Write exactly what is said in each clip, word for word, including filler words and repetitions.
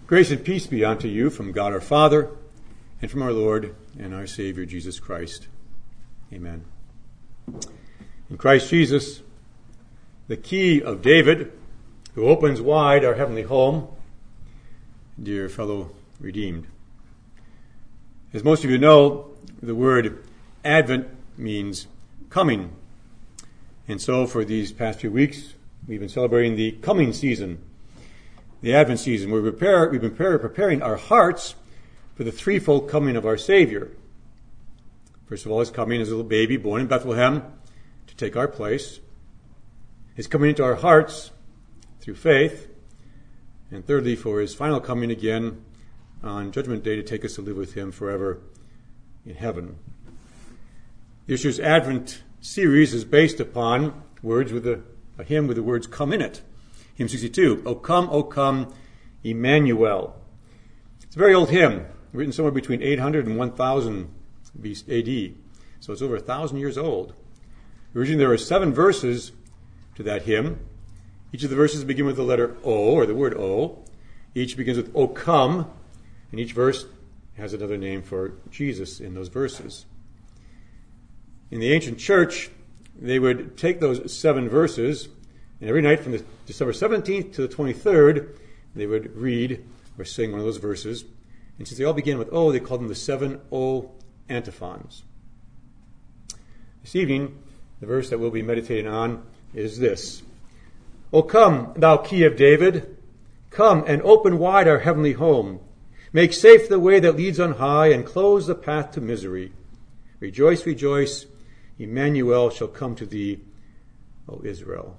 Grace and peace be unto you from God our Father and from our Lord and our Savior Jesus Christ. Amen. In Christ Jesus, the key of David, who opens wide our heavenly home, dear fellow redeemed. As most of you know, the word Advent means coming. And so for these past few weeks, we've been celebrating the coming season, the Advent season, where we prepare, we've been preparing our hearts for the threefold coming of our Savior. First of all, his coming as a little baby born in Bethlehem to take our place. His coming into our hearts through faith. And thirdly, for his final coming again on Judgment Day to take us to live with him forever in heaven. This year's Advent series is based upon words with a, a hymn with the words "come" in it. Hymn sixty-two, O come, O come, Emmanuel. It's a very old hymn, written somewhere between eight hundred and one thousand A D. So it's over a thousand years old. Originally there are seven verses to that hymn. Each of the verses begin with the letter O, or the word O. Each begins with O come, and each verse has another name for Jesus in those verses. In the ancient church, they would take those seven verses, and every night from the December seventeenth to the twenty-third, they would read or sing one of those verses. And since they all began with O, they called them the seven O antiphons. This evening, the verse that we'll be meditating on is this. O come, thou key of David, come and open wide our heavenly home. Make safe the way that leads on high and close the path to misery. Rejoice, rejoice, Emmanuel shall come to thee, O Israel.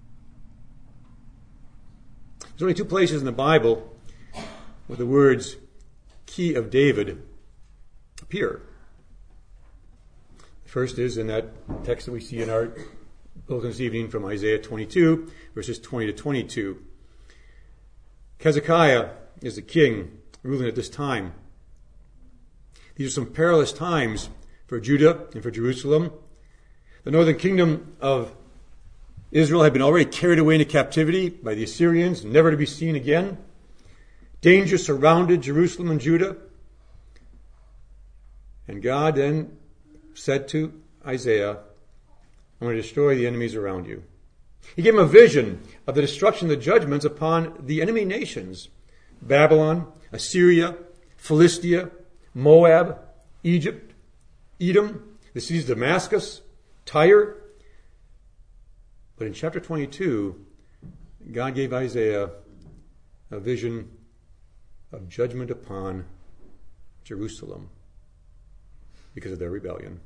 There's only two places in the Bible where the words key of David appear. The first is in that text that we see in our bulletin this evening from Isaiah twenty-two, verses twenty to twenty-two. Hezekiah is the king ruling at this time. These are some perilous times for Judah and for Jerusalem. The northern kingdom of Israel had been already carried away into captivity by the Assyrians, never to be seen again. Danger surrounded Jerusalem and Judah. And God then said to Isaiah, I'm going to destroy the enemies around you. He gave him a vision of the destruction, the judgments upon the enemy nations. Babylon, Assyria, Philistia, Moab, Egypt, Edom, the cities of Damascus, Tyre. But in chapter twenty-two, God gave Isaiah a vision of judgment upon Jerusalem because of their rebellion.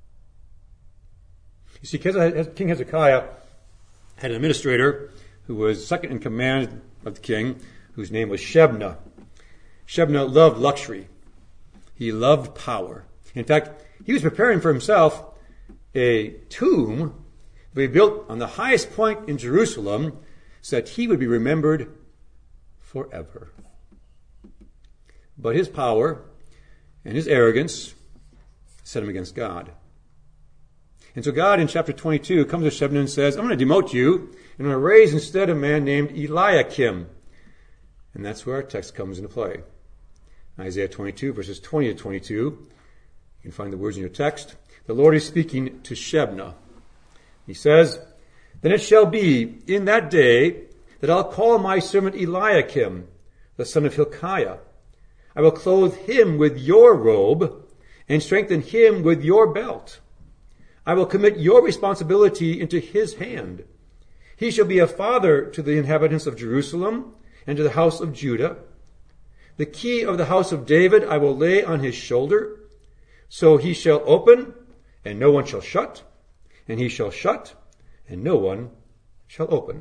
You see, King Hezekiah had an administrator who was second in command of the king, whose name was Shebna. Shebna loved luxury. He loved power. In fact, he was preparing for himself a tomb to be built on the highest point in Jerusalem so that he would be remembered forever. But his power and his arrogance set him against God. And so God in chapter twenty-two comes to Shebna and says, I'm going to demote you, and I'm going to raise instead a man named Eliakim. And that's where our text comes into play. Isaiah twenty-two, verses twenty to twenty-two. You can find the words in your text. The Lord is speaking to Shebna. He says, Then it shall be in that day that I'll call my servant Eliakim, the son of Hilkiah. I will clothe him with your robe and strengthen him with your belt. I will commit your responsibility into his hand. He shall be a father to the inhabitants of Jerusalem and to the house of Judah. The key of the house of David I will lay on his shoulder. So he shall open, and no one shall shut, and he shall shut, and no one shall open.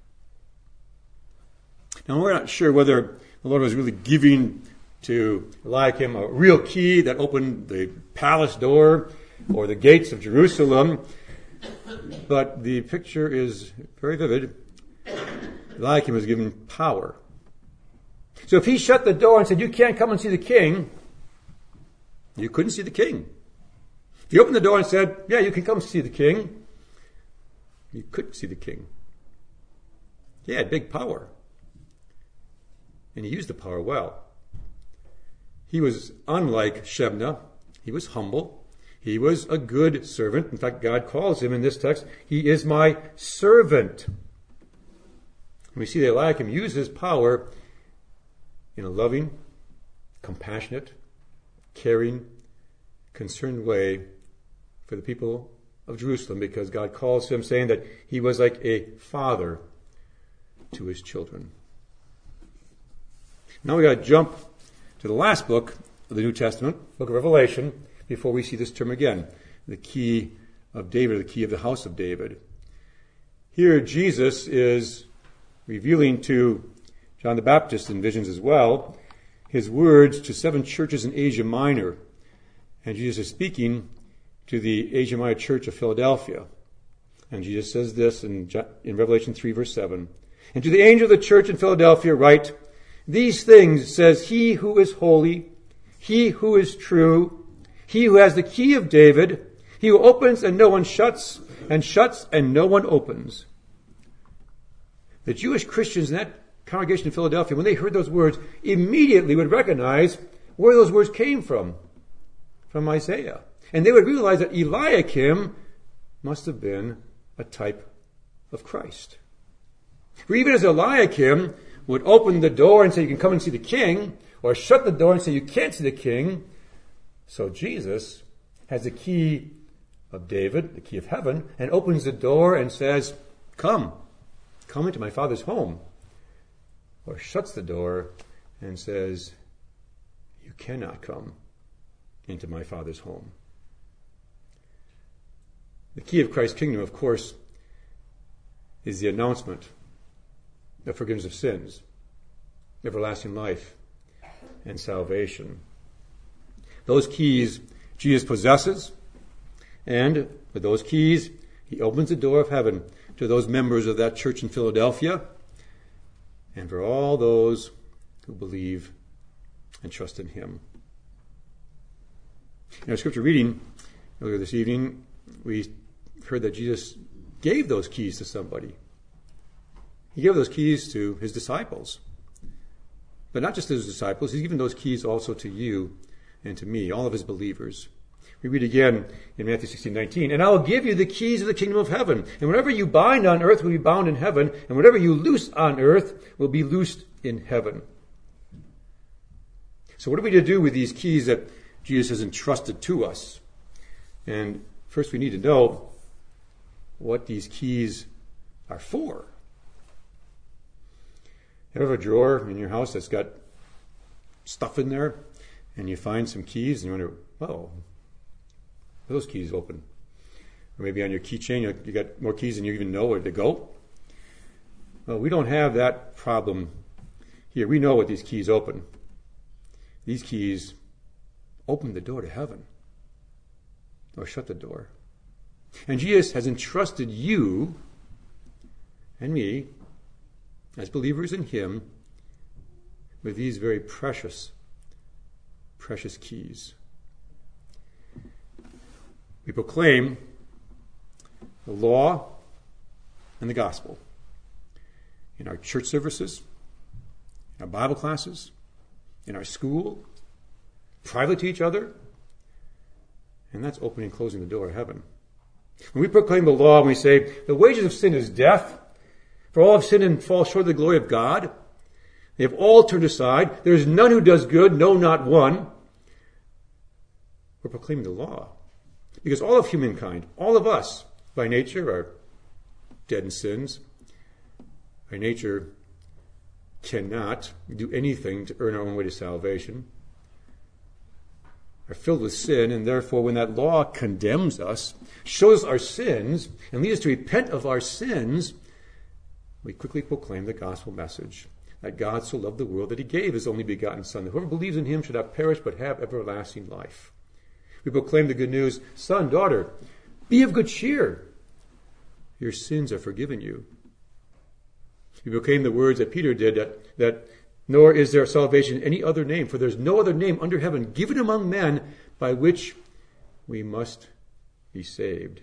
Now, we're not sure whether the Lord was really giving to Eliakim a real key that opened the palace door or the gates of Jerusalem, but the picture is very vivid. Eliakim was given power. So if he shut the door and said, you can't come and see the king, you couldn't see the king. If he opened the door and said, yeah, you can come see the king, you couldn't see the king. He had big power. and he used the power well. He was unlike Shebna. He was humble. He was a good servant. In fact, God calls him in this text, he is my servant. We see that Eliakim used his power in a loving, compassionate, caring, concerned way for the people of Jerusalem, because God calls him, saying that he was like a father to his children. Now we got to jump to the last book of the New Testament, book of Revelation, before we see this term again, the key of David, the key of the house of David. Here Jesus is revealing to John the Baptist in visions as well his words to seven churches in Asia Minor. And Jesus is speaking to the Asia Minor church of Philadelphia. And Jesus says this in, in Revelation three, verse seven. And to the angel of the church in Philadelphia write, these things says he who is holy, he who is true, he who has the key of David, he who opens and no one shuts, and shuts and no one opens. The Jewish Christians in that congregation in Philadelphia, when they heard those words, immediately would recognize where those words came from, from Isaiah. And they would realize that Eliakim must have been a type of Christ. For even as Eliakim would open the door and say, you can come and see the king, or shut the door and say, you can't see the king, so Jesus has the key of David, the key of heaven, and opens the door and says, come, come into my Father's home. Or shuts the door and says, you cannot come into my Father's home. The key of Christ's kingdom, of course, is the announcement of forgiveness of sins, everlasting life, and salvation. Those keys Jesus possesses, and with those keys, he opens the door of heaven to those members of that church in Philadelphia, and for all those who believe and trust in him. In our scripture reading earlier this evening, we heard that Jesus gave those keys to somebody. He gave those keys to his disciples. But not just to his disciples, he's given those keys also to you and to me, all of his believers. We read again in Matthew sixteen nineteen, and I will give you the keys of the kingdom of heaven. And whatever you bind on earth will be bound in heaven, and whatever you loose on earth will be loosed in heaven. So what are we to do with these keys that Jesus has entrusted to us? And first we need to know what these keys are for. You ever have a drawer in your house that's got stuff in there, and you find some keys, and you wonder, oh, are those keys open? Or maybe on your keychain, you, you got more keys than you even know where to go. Well, we don't have that problem here. We know what these keys open. These keys open the door to heaven, or shut the door. And Jesus has entrusted you and me, as believers in him, with these very precious, precious keys. We proclaim the law and the gospel in our church services, in our Bible classes, in our school, private to each other, and that's opening and closing the door of heaven. When we proclaim the law and we say, the wages of sin is death, for all have sinned and fall short of the glory of God, they have all turned aside, there is none who does good, no, not one. We're proclaiming the law. Because all of humankind, all of us, by nature, are dead in sins. By nature, cannot do anything to earn our own way to salvation. Are filled with sin, and therefore when that law condemns us, shows our sins, and leads us to repent of our sins, we quickly proclaim the gospel message, that God so loved the world that he gave his only begotten Son, that whoever believes in him should not perish but have everlasting life. We proclaim the good news, son, daughter, be of good cheer. Your sins are forgiven you. We proclaim the words that Peter did, that, that nor is there salvation in any other name, for there's no other name under heaven given among men by which we must be saved.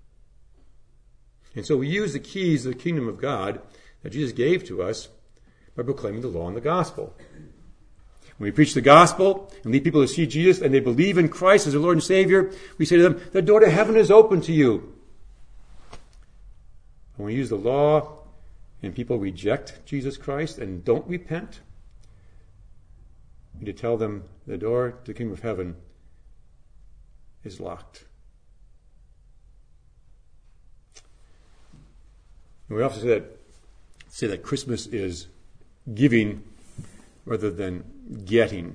And so we use the keys of the kingdom of God that Jesus gave to us by proclaiming the law and the gospel. When we preach the gospel and lead people to see Jesus and they believe in Christ as their Lord and Savior, we say to them, the door to heaven is open to you. When we use the law and people reject Jesus Christ and don't repent, we need to tell them the door to the kingdom of heaven is locked. And we often say that, say that Christmas is giving rather than getting.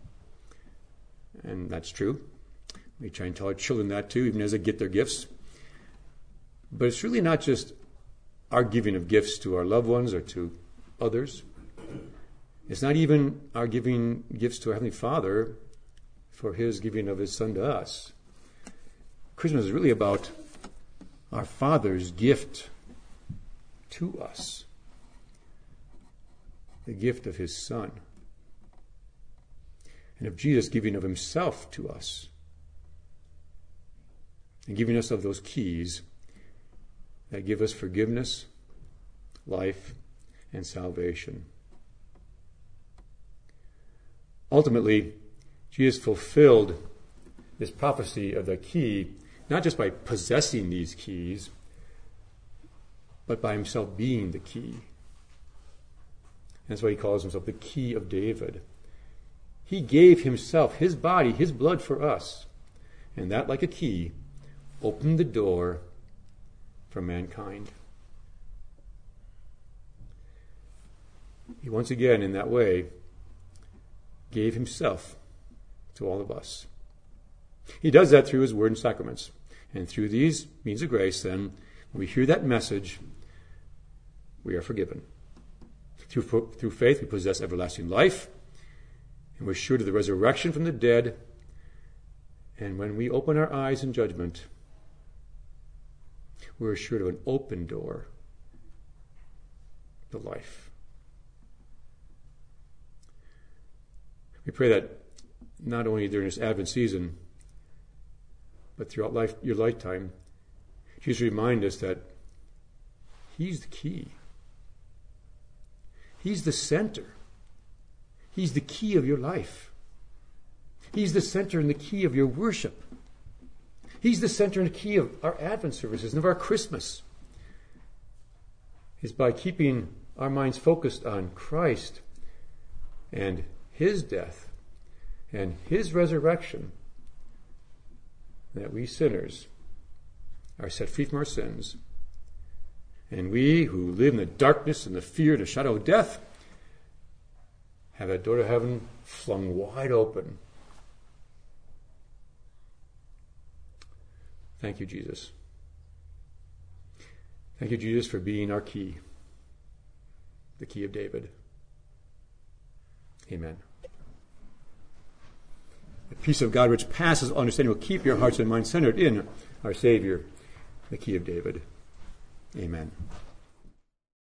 And that's true. We try and tell our children that too, even as they get their gifts. But it's really not just our giving of gifts to our loved ones or to others. It's not even our giving gifts to our Heavenly Father for His giving of His Son to us. Christmas is really about our Father's gift to us. The gift of His Son. And of Jesus giving of Himself to us. And giving us of those keys that give us forgiveness, life, and salvation. Ultimately, Jesus fulfilled this prophecy of the key, not just by possessing these keys, but by Himself being the key. That's why He calls Himself the key of David. He gave Himself, His body, His blood for us. And that, like a key, opened the door for mankind. He once again, in that way, gave Himself to all of us. He does that through His word and sacraments. And through these means of grace, then, when we hear that message, we are forgiven. Through, through faith, we possess everlasting life, and we're sure to the resurrection from the dead. And when we open our eyes in judgment, we're assured of an open door to life. We pray that not only during this Advent season, but throughout life, your lifetime, Jesus remind us that He's the key. He's the center. He's the key of your life. He's the center and the key of your worship. He's the center and the key of our Advent services and of our Christmas. It's by keeping our minds focused on Christ and His death and His resurrection that we sinners are set free from our sins. And we who live in the darkness and the fear and the shadow of death have that door to heaven flung wide open. Thank you, Jesus. Thank you, Jesus, for being our key, the key of David. Amen. The peace of God which passes understanding will keep your hearts and minds centered in our Savior, the key of David. Amen.